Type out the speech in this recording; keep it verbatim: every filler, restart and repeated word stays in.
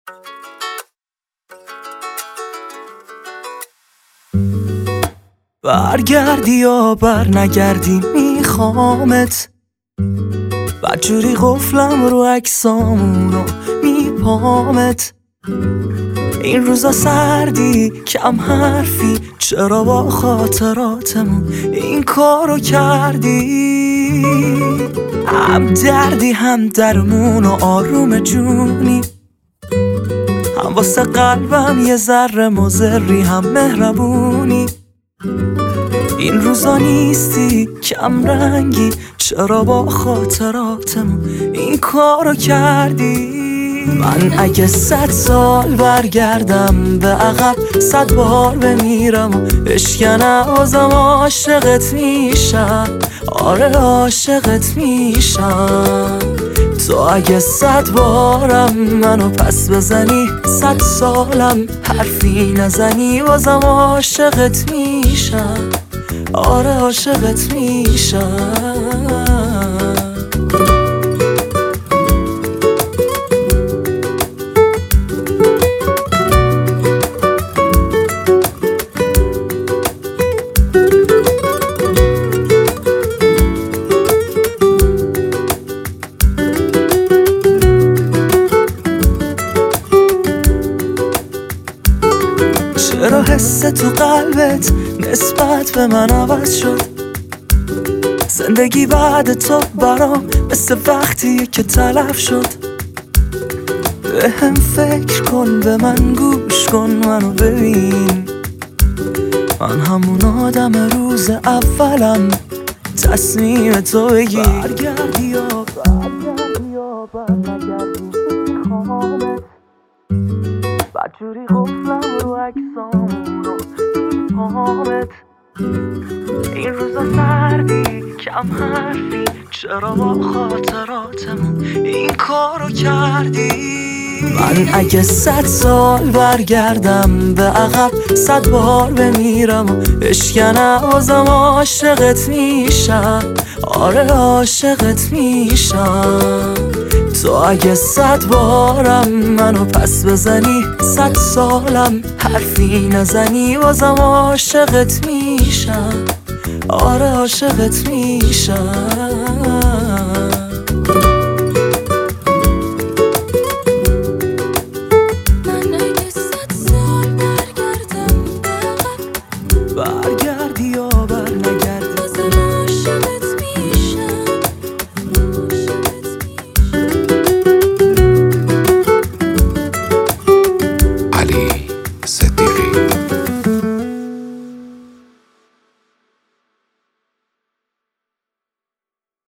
برگردی یا بر نگردی میخوامت، بدجوری قفلم رو عکسامونو میپامت. این روزا سردی کم حرفی، چرا با خاطراتمون این کارو کردی؟ هم دردی هم درمون و آروم جونی، هم واسه قلبم یه ذره مضری هم مهربونی. این روزا نیستی کم رنگی، چرا با خاطراتمون این کارو کردی؟ من اگه صد سال برگردم به عقب، صد بار بمیرم و بشکنم بازم عاشقت میشم. آره عاشقت میشم. تو اگه صد بارم منو پس بزنی، صد سالم حرفی نزنی، بازم عاشقت میشم. آره عاشقت میشم. چرا حس تو قلبت نسبت به من عوض شد؟ زندگی بعد تو برام مثل وقتیه که تلف شد. به هم فکر کن، به من گوش کن، منو ببین. من همون آدم روز اولم، تصمیم تو بگیر. برگردی یا برگردی یا برنگردی میخوامت، بدجوری قفلم رو عکسامونو میپامت. این روزا سردی کم حرفی، چرا با خاطراتمون این کارو کردی؟ من اگه صد سال برگردم به عقب، صد بار بمیرم و بشکنم بازم عاشقت میشم. آره عاشقت میشم. تو اگه صد بارم منو پس بزنی، صد سالم حرفی نزنی، بازم عاشقت میشم. آره عاشقت میشم. برگردی یا برنگردی بازم عاشقت میشم. علی